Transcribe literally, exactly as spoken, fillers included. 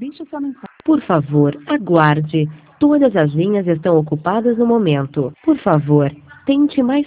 Deixe sua mensagem. Por favor, aguarde. Todas as linhas estão ocupadas no momento. Por favor, tente mais